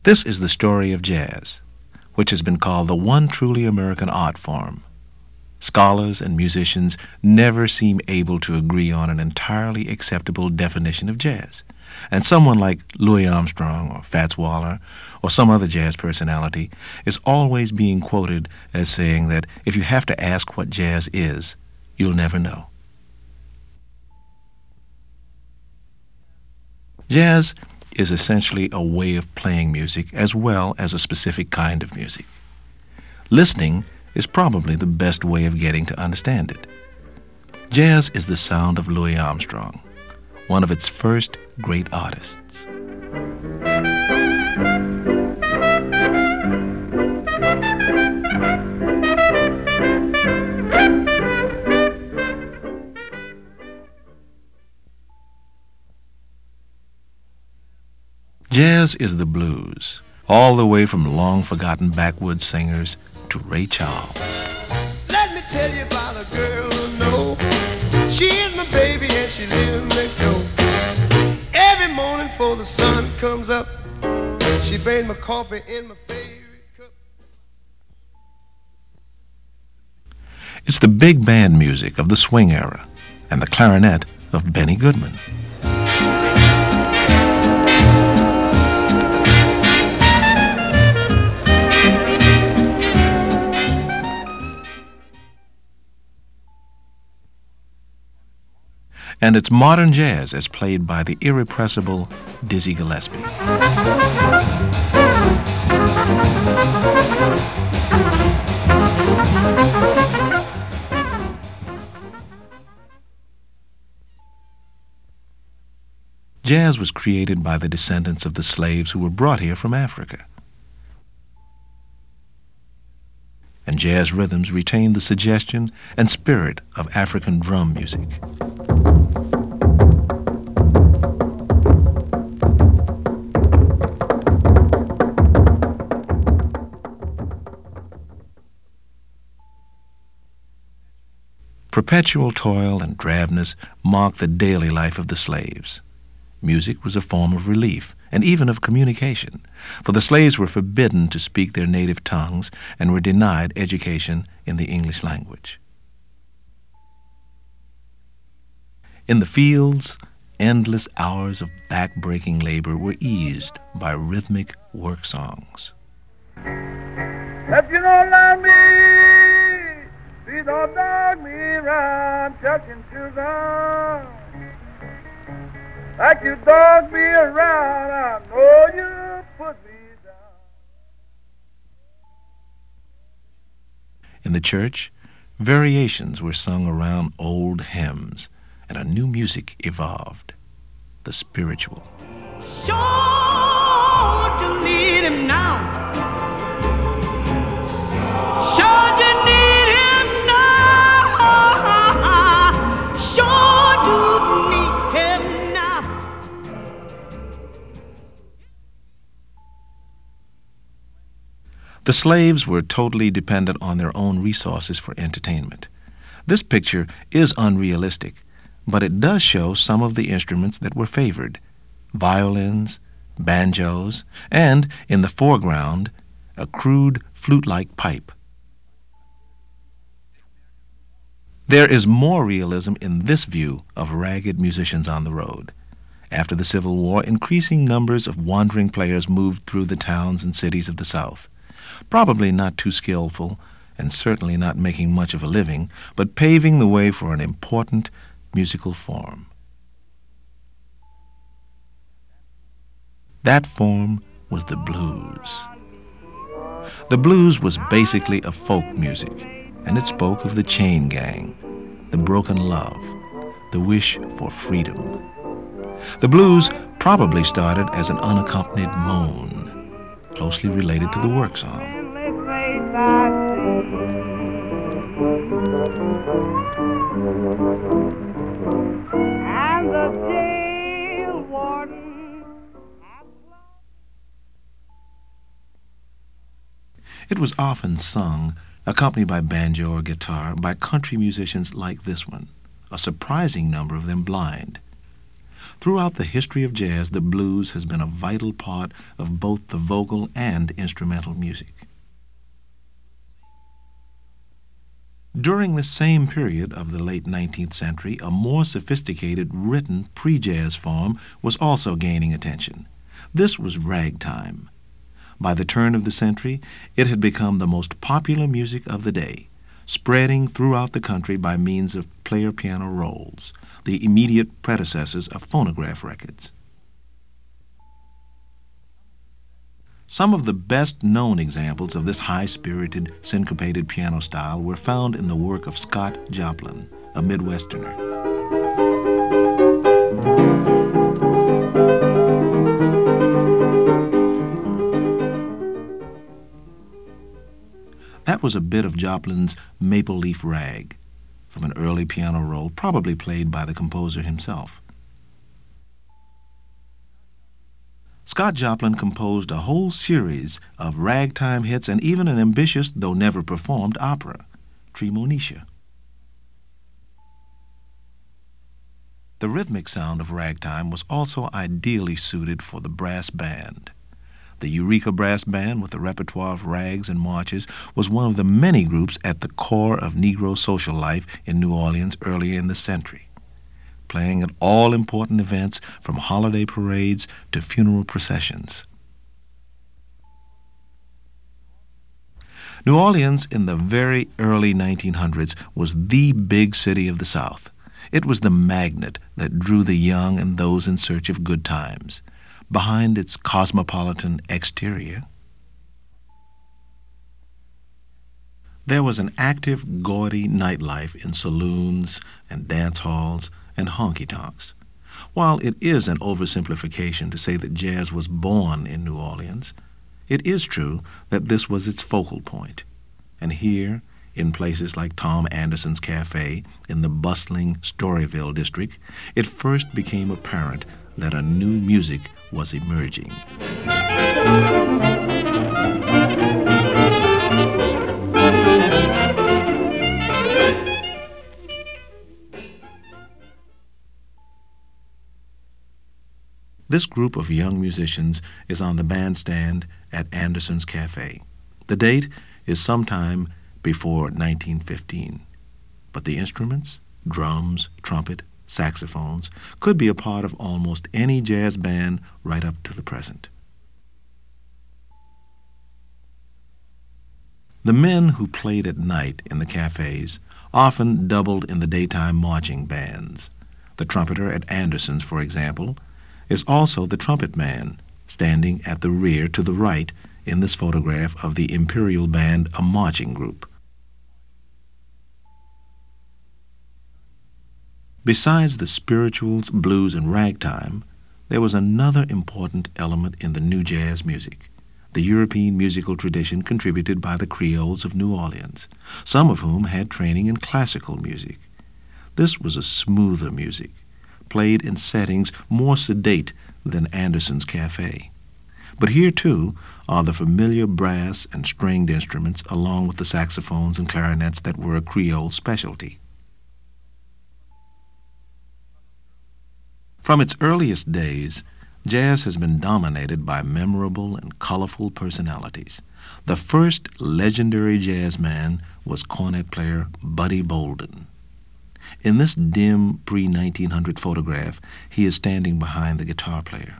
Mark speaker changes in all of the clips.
Speaker 1: This is the story of jazz, which has been called the one truly American art form. Scholars and musicians never seem able to agree on an entirely acceptable definition of jazz. And someone like Louis Armstrong or Fats Waller or some other jazz personality is always being quoted as saying that if you have to ask what jazz is, you'll never know. Jazz is essentially a way of playing music as well as a specific kind of music. Listening is probably the best way of getting to understand it. Jazz is the sound of Louis Armstrong, one of its first great artists. Jazz is the blues, all the way from long-forgotten backwoods singers to Ray Charles.
Speaker 2: Let me tell you about a girl who knows. She is my baby and she lives next door. Every morning before the sun comes up, she made my coffee in my favorite cup.
Speaker 1: It's the big band music of the swing era and the clarinet of Benny Goodman. And it's modern jazz as played by the irrepressible Dizzy Gillespie. Jazz was created by the descendants of the slaves who were brought here from Africa. And jazz rhythms retain the suggestion and spirit of African drum music. Perpetual toil and drabness marked the daily life of the slaves. Music was a form of relief and even of communication, for the slaves were forbidden to speak their native tongues and were denied education in the English language. In the fields, endless hours of back-breaking labor were eased by rhythmic work songs.
Speaker 3: If you don't love me, please don't dog me around, touching sugar. Like you dog me around, I know you put me down.
Speaker 1: In the church, variations were sung around old hymns, and a new music evolved, the spiritual.
Speaker 4: Sure do need him now. Sure do need him now. Sure do need him now.
Speaker 1: The slaves were totally dependent on their own resources for entertainment. This picture is unrealistic, but it does show some of the instruments that were favored: violins, banjos, and, in the foreground, a crude flute-like pipe. There is more realism in this view of ragged musicians on the road. After the Civil War, increasing numbers of wandering players moved through the towns and cities of the South, probably not too skillful and certainly not making much of a living, but paving the way for an important musical form. That form was the blues. The blues was basically a folk music, and it spoke of the chain gang, the broken love, the wish for freedom. The blues probably started as an unaccompanied moan, closely related to the work song. It was often sung, accompanied by banjo or guitar, by country musicians like this one, a surprising number of them blind. Throughout the history of jazz, the blues has been a vital part of both the vocal and instrumental music. During the same period of the late 19th century, a more sophisticated written pre-jazz form was also gaining attention. This was ragtime. By the turn of the century, it had become the most popular music of the day, spreading throughout the country by means of player piano rolls, the immediate predecessors of phonograph records. Some of the best-known examples of this high-spirited, syncopated piano style were found in the work of Scott Joplin, a Midwesterner. That was a bit of Joplin's Maple Leaf Rag, from an early piano roll probably played by the composer himself. Scott Joplin composed a whole series of ragtime hits and even an ambitious, though never performed, opera, Tremonisha. The rhythmic sound of ragtime was also ideally suited for the brass band. The Eureka Brass Band, with a repertoire of rags and marches, was one of the many groups at the core of Negro social life in New Orleans earlier in the century, playing at all important events from holiday parades to funeral processions. New Orleans in the very early 1900s was the big city of the South. It was the magnet that drew the young and those in search of good times. Behind its cosmopolitan exterior, there was an active, gaudy nightlife in saloons and dance halls and honky-tonks. While it is an oversimplification to say that jazz was born in New Orleans, it is true that this was its focal point. And here, in places like Tom Anderson's Cafe in the bustling Storyville district, it first became apparent that a new music was emerging. This group of young musicians is on the bandstand at Anderson's Cafe. The date is sometime before 1915, but the instruments, drums, trumpet, saxophones, could be a part of almost any jazz band right up to the present. The men who played at night in the cafes often doubled in the daytime marching bands. The trumpeter at Anderson's, for example, is also the trumpet man, standing at the rear to the right in this photograph of the Imperial Band, a marching group. Besides the spirituals, blues, and ragtime, there was another important element in the new jazz music, the European musical tradition contributed by the Creoles of New Orleans, some of whom had training in classical music. This was a smoother music, played in settings more sedate than Anderson's Cafe. But here, too, are the familiar brass and stringed instruments along with the saxophones and clarinets that were a Creole specialty. From its earliest days, jazz has been dominated by memorable and colorful personalities. The first legendary jazz man was cornet player Buddy Bolden. In this dim pre-1900 photograph, he is standing behind the guitar player.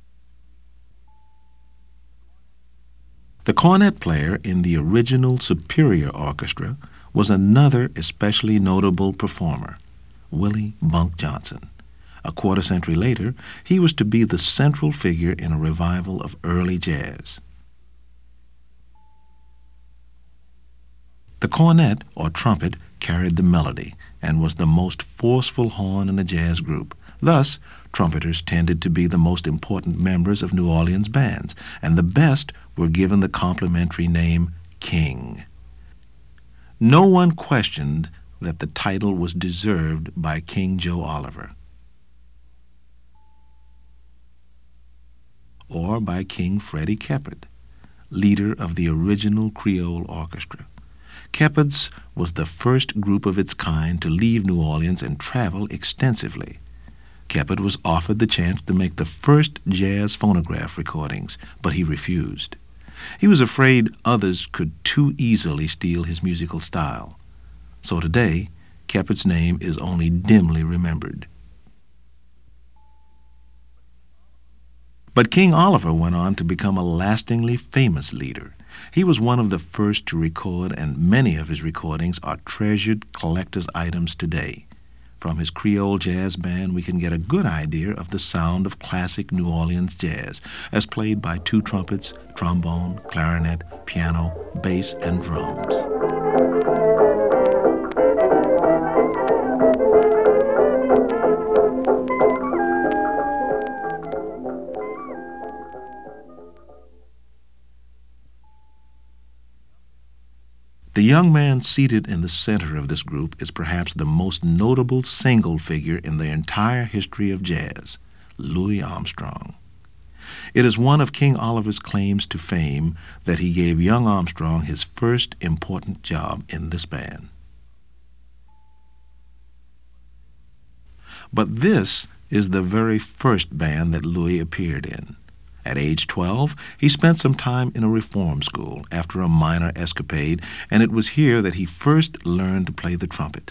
Speaker 1: The cornet player in the original Superior Orchestra was another especially notable performer, Willie Bunk Johnson. A quarter century later, he was to be the central figure in a revival of early jazz. The cornet, or trumpet, carried the melody and was the most forceful horn in a jazz group. Thus, trumpeters tended to be the most important members of New Orleans bands, and the best were given the complimentary name King. No one questioned that the title was deserved by King Joe Oliver, or by King Freddie Keppard, leader of the original Creole Orchestra. Keppard's was the first group of its kind to leave New Orleans and travel extensively. Keppard was offered the chance to make the first jazz phonograph recordings, but he refused. He was afraid others could too easily steal his musical style. So today, Keppard's name is only dimly remembered. But King Oliver went on to become a lastingly famous leader. He was one of the first to record, and many of his recordings are treasured collector's items today. From his Creole jazz band, we can get a good idea of the sound of classic New Orleans jazz, as played by two trumpets, trombone, clarinet, piano, bass, and drums. The young man seated in the center of this group is perhaps the most notable single figure in the entire history of jazz, Louis Armstrong. It is one of King Oliver's claims to fame that he gave young Armstrong his first important job in this band. But this is the very first band that Louis appeared in. At age 12, he spent some time in a reform school after a minor escapade, and it was here that he first learned to play the trumpet.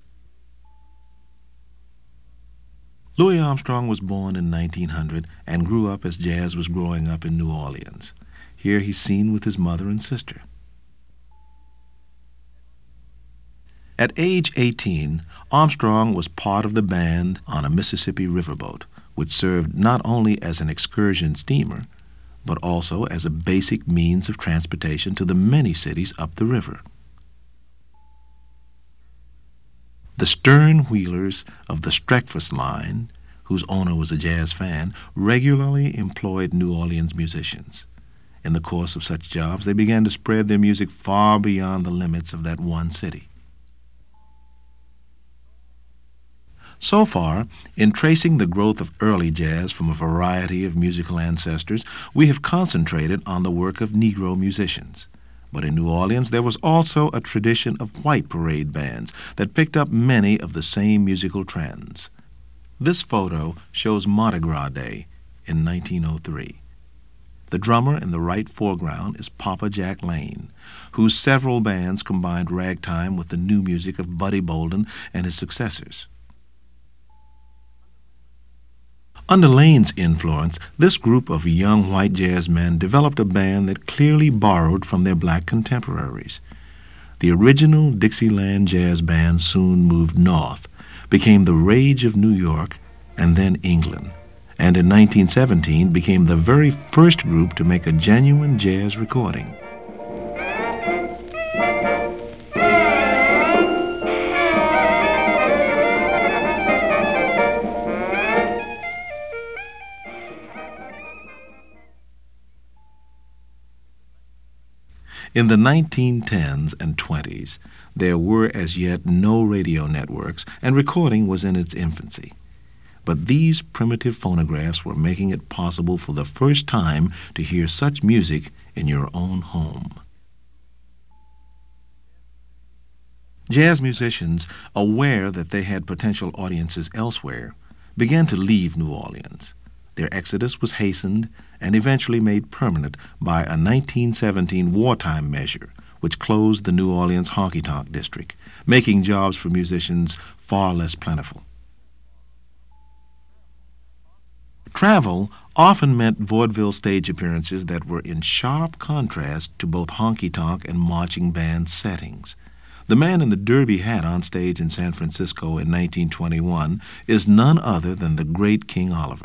Speaker 1: Louis Armstrong was born in 1900 and grew up as jazz was growing up in New Orleans. Here he's seen with his mother and sister. At age 18, Armstrong was part of the band on a Mississippi riverboat, which served not only as an excursion steamer, but also as a basic means of transportation to the many cities up the river. The stern wheelers of the Streckfus Line, whose owner was a jazz fan, regularly employed New Orleans musicians. In the course of such jobs, they began to spread their music far beyond the limits of that one city. So far, in tracing the growth of early jazz from a variety of musical ancestors, we have concentrated on the work of Negro musicians. But in New Orleans, there was also a tradition of white parade bands that picked up many of the same musical trends. This photo shows Mardi Gras Day in 1903. The drummer in the right foreground is Papa Jack Lane, whose several bands combined ragtime with the new music of Buddy Bolden and his successors. Under Lane's influence, this group of young white jazz men developed a band that clearly borrowed from their black contemporaries. The original Dixieland Jazz Band soon moved north, became the rage of New York and then England, and in 1917 became the very first group to make a genuine jazz recording. In the 1910s and 20s, there were as yet no radio networks, and recording was in its infancy. But these primitive phonographs were making it possible for the first time to hear such music in your own home. Jazz musicians, aware that they had potential audiences elsewhere, began to leave New Orleans. Their exodus was hastened and eventually made permanent by a 1917 wartime measure which closed the New Orleans honky-tonk district, making jobs for musicians far less plentiful. Travel often meant vaudeville stage appearances that were in sharp contrast to both honky-tonk and marching band settings. The man in the derby hat on stage in San Francisco in 1921 is none other than the great King Oliver.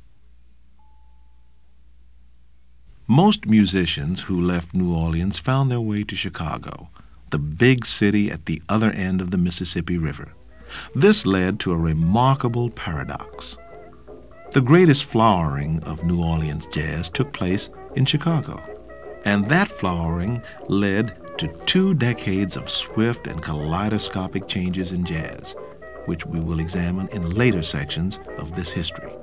Speaker 1: Most musicians who left New Orleans found their way to Chicago, the big city at the other end of the Mississippi River. This led to a remarkable paradox. The greatest flowering of New Orleans jazz took place in Chicago, and that flowering led to 2 decades of swift and kaleidoscopic changes in jazz, which we will examine in later sections of this history.